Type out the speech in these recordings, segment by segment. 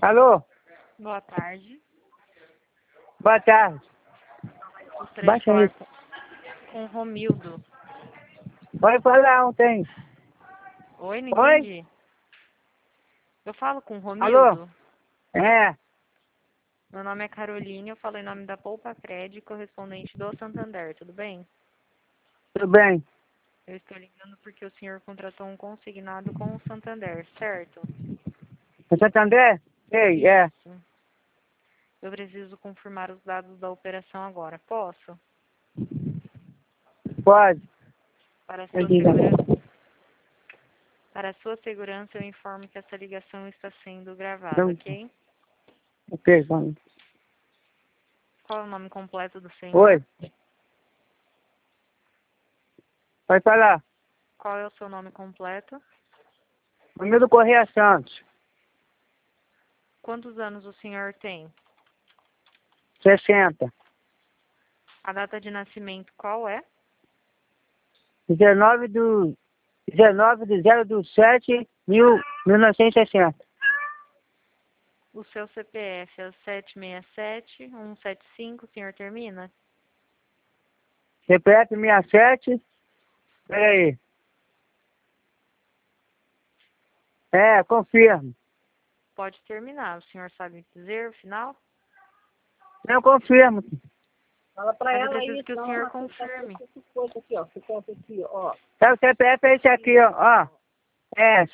Alô? Boa tarde. Boa tarde. Gostaria de Baixa falar aí. com o Romildo. Pode falar ontem. Oi, não Oi? entendi. Eu falo com o Alô? Romildo. É, Meu nome é Caroline, eu falo em nome da Poupa Cred, correspondente do Santander, tudo bem? tudo bem. Eu estou ligando porque o senhor contratou um consignado com o Santander, certo? É Santo André? Ei, é. Isso. Eu preciso confirmar os dados da operação agora. Posso? Pode. Para a Eu sua digo. segurança, para a sua segurança, eu informo que essa ligação está sendo gravada, Então, ok? ok, vamos. Qual é o nome completo do senhor? Oi. Pode falar. Qual é o seu nome completo? Romildo Correia Santos. Quantos anos o senhor tem? 60. A data de nascimento qual é? 19 de O seu CPF é o 767-175, o senhor termina? CPF 67. Peraí. É, confirmo. Pode terminar, o senhor sabe dizer o final? Não, confirmo. Fala pra Mas eu ela preciso aí, que o senhor confirme. essas coisas aqui, ó. CPF aqui, ó. É, o CPF é esse aqui, ó. É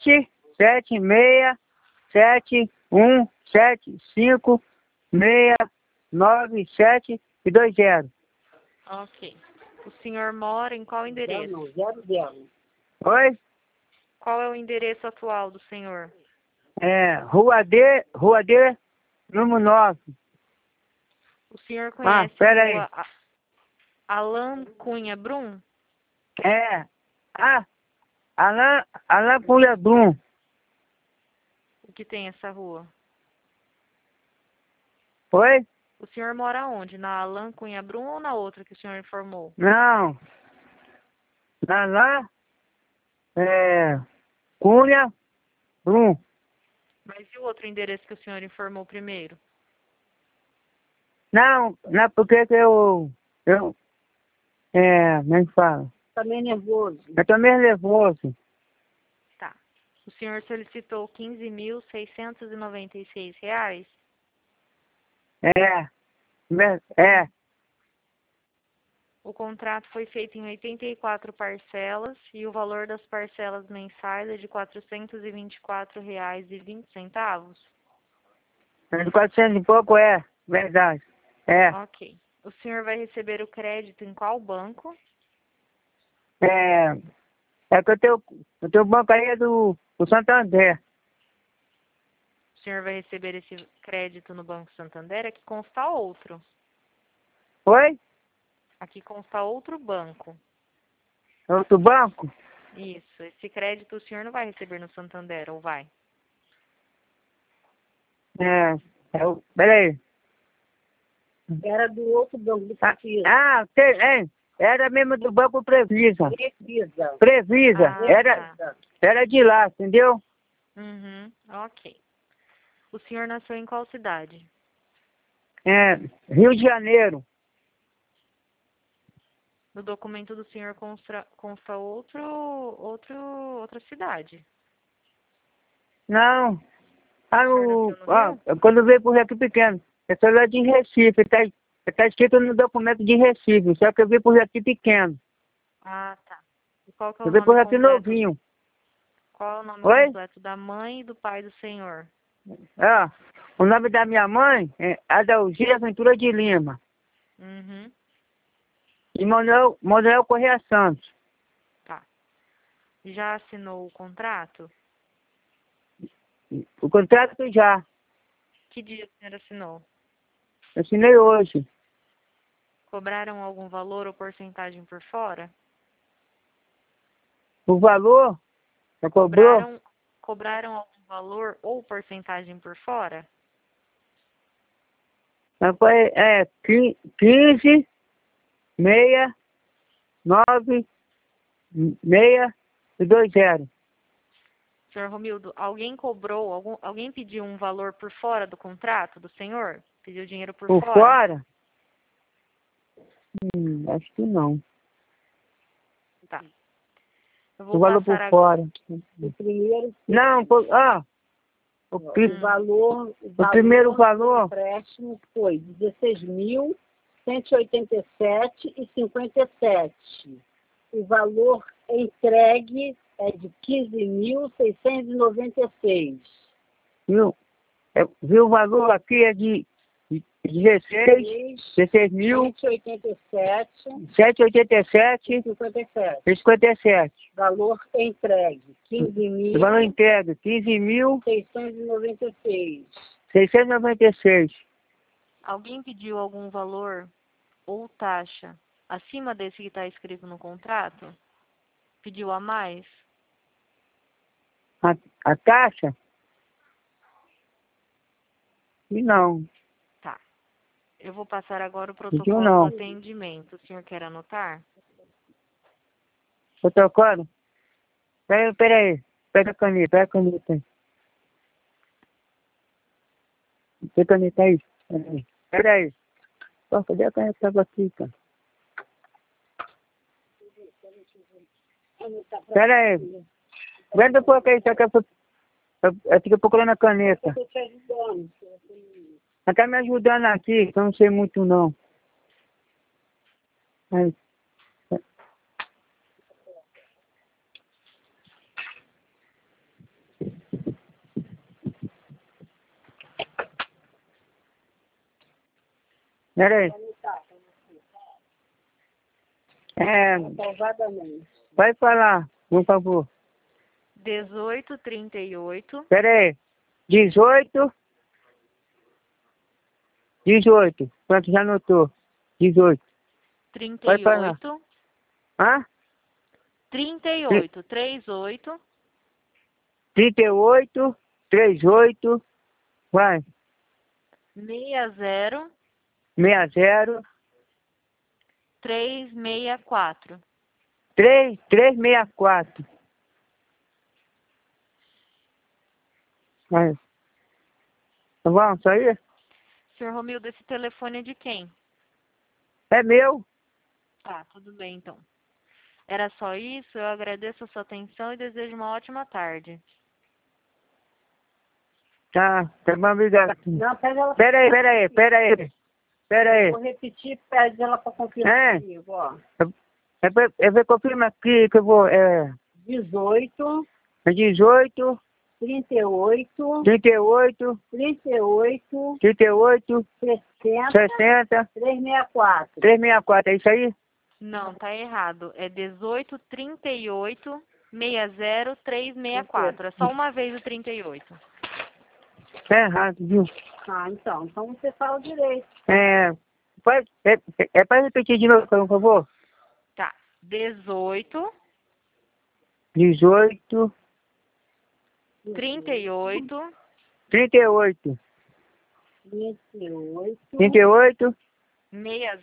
77617569720. Ok. O senhor mora em qual Zero endereço? não, 00. Oi? Qual é o endereço atual do senhor? É, Rua D, número 9. O senhor Ah, conhece a pera aí. rua Alan Cunha Brum? É. Ah, Alain Cunha Brum. O que tem essa rua? Oi? O senhor mora onde? Na Alan Cunha Brum ou na outra que o senhor informou? Não. Lá, Cunha Brum. Mas e o outro endereço que o senhor informou primeiro? Não, porque que como é que fala? Tá meio nervoso. Eu tô meio nervoso. Tá. O senhor solicitou R$ 15.696. É, é, O contrato foi feito em 84 parcelas e o valor das parcelas mensais é de R$ 424,20. de 400 e pouco verdade. É, Ok. O senhor vai receber o crédito em qual banco? é, é que eu tenho banco aí do Santander. O senhor vai receber esse crédito no Banco Santander? Aqui consta outro. Oi? Aqui consta outro banco. Outro banco? Isso. Esse crédito o senhor não vai receber no Santander, ou vai? Peraí. Era do outro banco, do Caxias. Era mesmo do Banco Previsa. Precisa. Previsa, Ah, era, tá. era de lá, entendeu? Uhum. Ok. O senhor nasceu em qual cidade? É, Rio de Janeiro. No documento do senhor consta outra cidade. Não, O senhor nasceu no Rio? quando veio pro Rio aqui pequeno, eu sou lá de Recife, tá escrito no documento de Recife, só que eu vim pro Rio aqui pequeno. Ah, tá. E qual que é Eu o vim pro nome Rio aqui completo? novinho. Qual é o nome Oi? completo da mãe e do pai do senhor? Ah, o nome da minha mãe é Adalgira Ventura de Lima. Uhum. E Manuel Correia Santos. Tá. Já assinou o contrato? O contrato já. Que dia o senhor assinou? Eu assinei hoje. Cobraram algum valor ou porcentagem por fora? O valor, já cobrou? Cobraram algum valor ou porcentagem por fora? Foi 15, 6, 9, 6 e 20. Senhor Romildo, alguém cobrou, alguém pediu um valor por fora do contrato do senhor? Pediu dinheiro por Por fora? fora? Acho que não. Tá. Eu O vou valor por passar fora. O primeiro, Não, o o valor primeiro do valor, empréstimo foi 16.187,57. O valor entregue é de 15.696. viu? Viu o valor aqui é de 16.787,57. 187,57. Valor entregue, O valor entregue, 15.696. 15.696. Alguém pediu algum valor ou taxa acima desse que está escrito no contrato? Pediu a mais? A taxa? E não. Tá. Eu vou passar agora o Pediu protocolo não. do atendimento. O senhor quer anotar? Protocolo? Pera aí. Pega a caneta aí. Tem caneta aí? Pera aí. Pô, cadê a caneta que tava aqui, cara? Pera aí. Vem um pouco aí, só que eu fico procurando a caneta. Estou te ajudando. Ela tá me ajudando aqui, que eu não sei muito não. Aí. Pera aí. Salvadamente. Vai falar, por favor. 1838. Pera aí. 18. Pronto, já anotou. 18. Vai falar. 38. Hã? 38. 38. 38, 38. Vai. 60. 60. 364. 364. Vai. Tá bom, só isso? Senhor Romildo, esse telefone é de quem? É meu. Tá, tudo bem então. Era só isso, eu agradeço a sua atenção e desejo uma ótima tarde. Tá bom, obrigado. Não, pede ela. Pera aí. Vou repetir, pede ela para confirmar comigo, ó. Eu vou confirmar aqui que eu vou. 18, 18, 38, 38, 38, 38, 60, 60, 364. 364. É isso aí? Não, tá errado. É 18 38 60 364. É só uma vez o 38. Tá errado, viu? Ah, então você fala direito. Pode repetir de novo, por favor? Tá. 18 18, 38 38, 28, 38, 60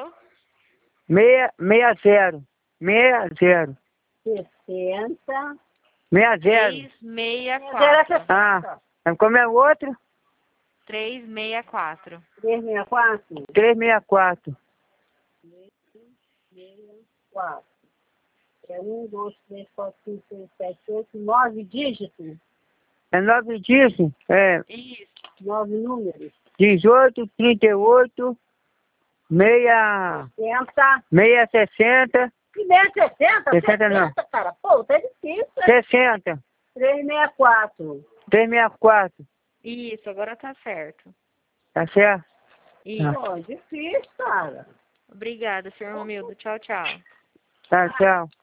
60, 60, 60. 60. 364. Ah, como é o outro? 364. 364? 364. 4. É 1, 2, 3, 4, 5, 6, 7, 8, 9 dígitos. É 9 dígitos? Isso. 9 números. 18, 38, 60, 60. 60. Que nem 60? 60 não. Cara. Pô, tá difícil. 60. 364. 364. Isso, agora tá certo. Tá certo? Isso. Pô, difícil, cara. Obrigada, senhor Romildo. Tchau, tchau. Tá, tchau.